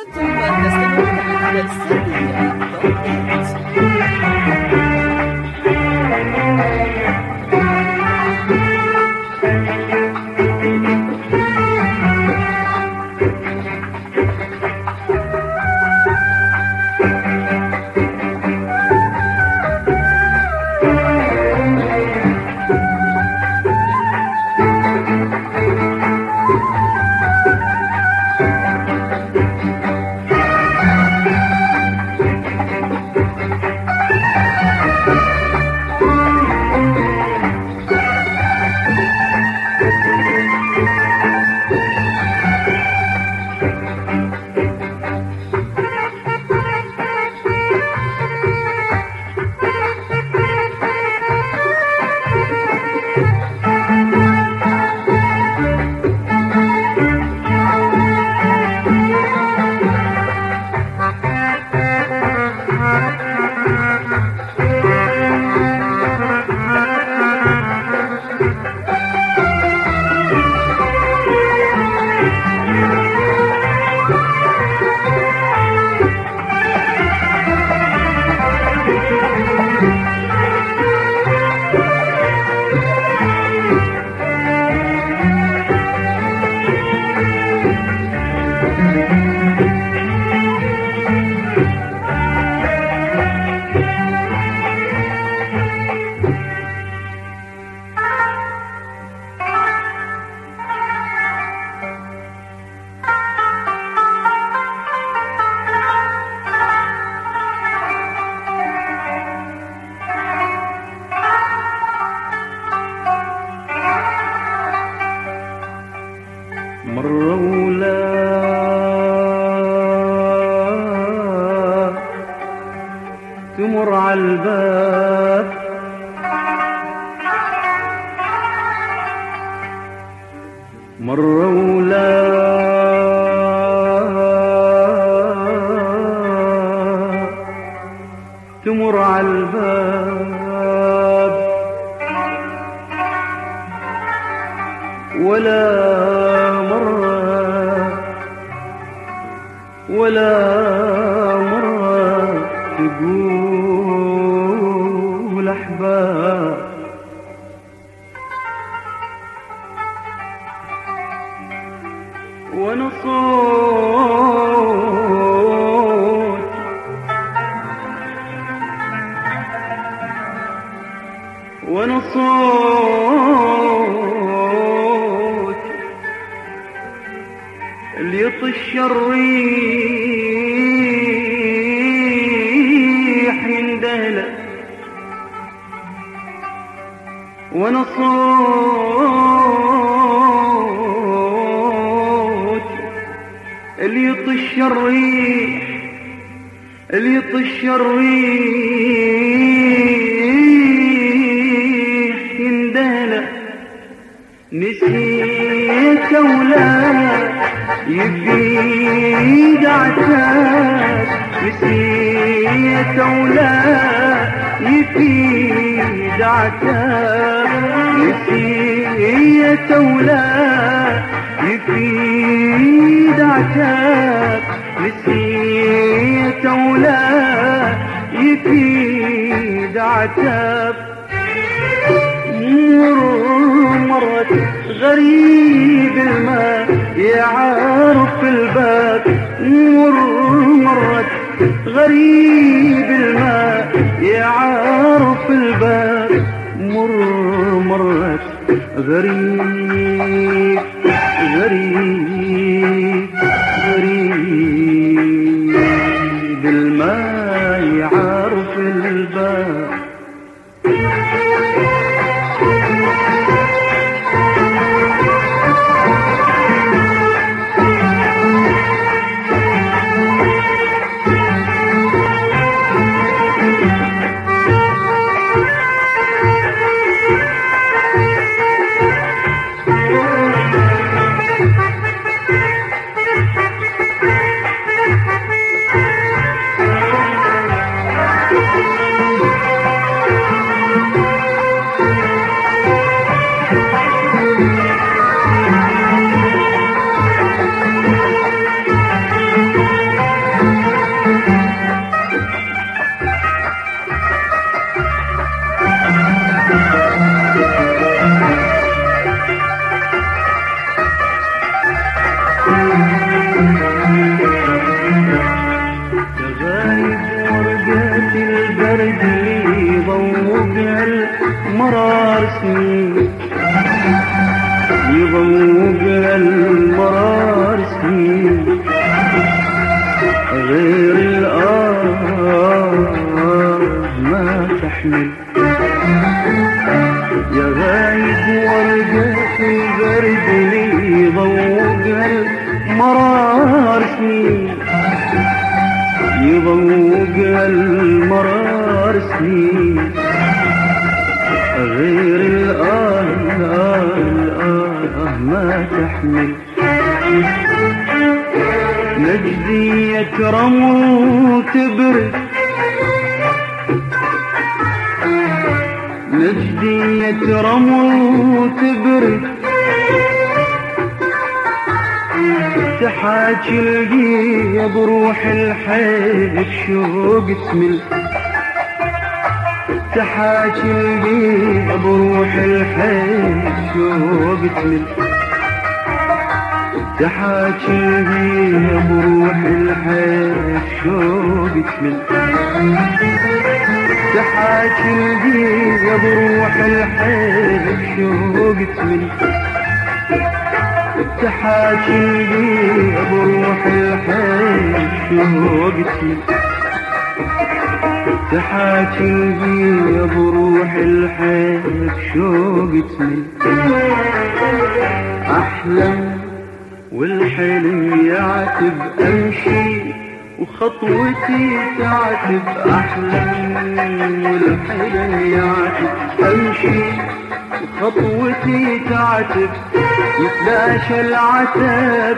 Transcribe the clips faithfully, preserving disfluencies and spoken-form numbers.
أنتم تستمعون إلى السلمية دوت مرة ولا تمر عالباب مرة ولا تمر عالباب ولا ولا مرة تقول أحباب وانا صوت وانا صوت اللي يطش الريح يندهله وانا صوت اللي يطش الريح اللي يطش الريح يندهله نسيت ولا يبيد عتاب نسيت ولا يبيد عتاب نسيت ولا يبيد عتاب نسيت ولا يبيد عتاب مرت غريب الماء يعرف الباب مر مرت غريب الماء يعرف الباب مر مرت غريب غريب غريب الماء يعرف الباب غايب ورقات البرد اللي يضوقها المرار سنين، يضوقها المرار سنين، غير الآه ما تحمل. يا غايب ورقات البرد اللي يضوقها المرار سنين، يضوقها المرار سنين، غير الآه الآه الآه ما تحمل. نجدي يكرم وتبرد، نجدي يكرم وتبرد، تحاكي القيه بروح الحيل شوق تمل، تحاكي القيه بروح الحيل شوق تمل، تحاكي القيه بروح الحيل شوق تمل، تحاكي القيه بروح الحيل شوق تمل، تحاكي القيه بروح الحيل شوق تمل، تحاكي القيه بروح الحيل شوق تمل. أحلم والحلم يعتب أمشي وخطوتي تعتب، أحلم والحلم يعتب أمشي وخطوتي تعتب، يتلاشى العتب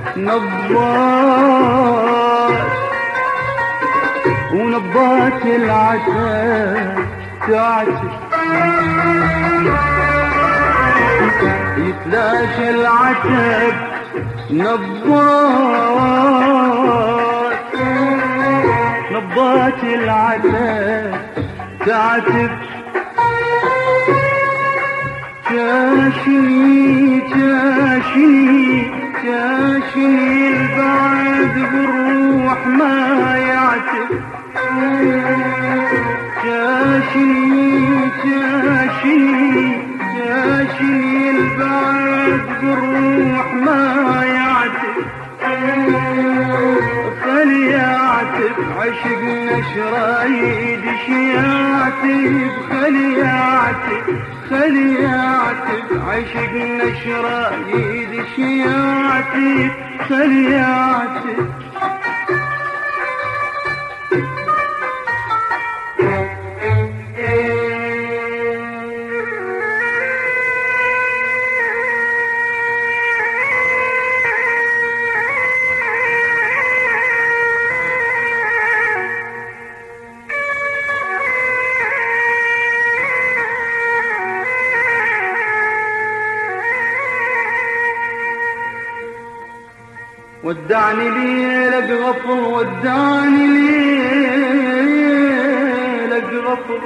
نبضات ونبضات العتب تعتب، يتلاشى العتب نبضات نبضات العتب تعتب. جاشني جاشني جاشني البعد بالروح ما يعتب، جاشني جاشني جاشني البعد بالروح ما يعتب، خلي يعتب عشقنا شرايد شيعتب، خلي يعتب خلي يعتب عشقنا شرايد شيعتب، خلي يعتب. ودعني ليلك غفر، ودعني ليلك غفر،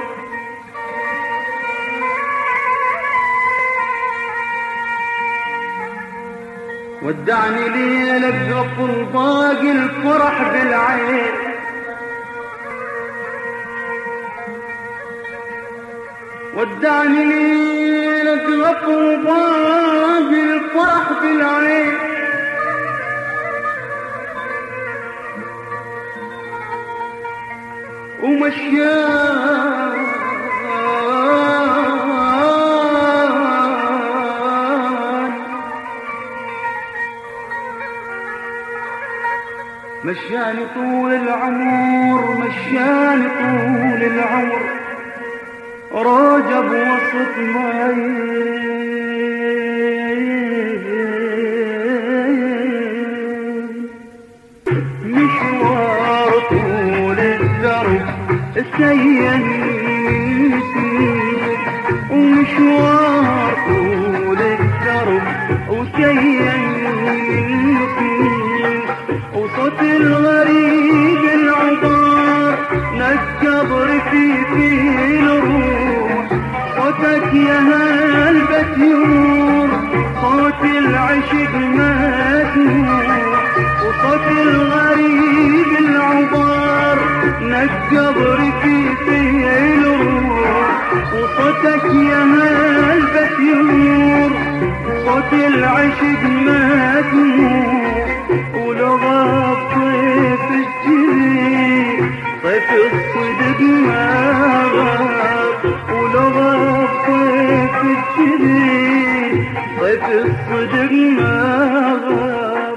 ودعني ليلك غفر، باقي الفرح بالعين، ودعني ليلك غفر، باقي الفرح بالعين، ومشيان مشاني طول العمر، مشاني طول العمر، راجب وسط ماي مشوار طول الدرب سيئني، ومشوار طول الدرب وسيئني، وصوت الغريب العبار نجبر في في الروح، صوتك يا هالبتيور صوت العشق العشق مسموع وصوت الغريب العبار نجى بركيتي الروح وصوتك يا هالبت يمور صوت العشق مسموع ولغاب طيف الجري طيف الصدق ما غاب ولغاب طيف الجري طيف الصدق ما غاب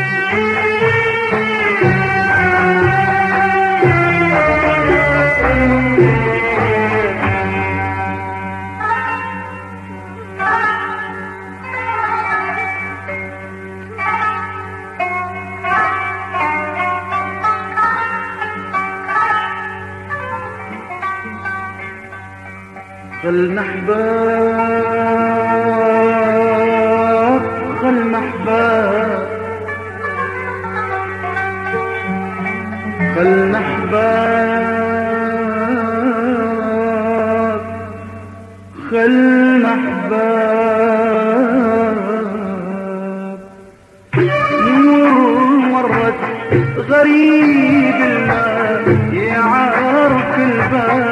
خلنا احباب خلنا احباب خلنا احباب خلنا احباب نور مرت غريب الماء يعرف الباب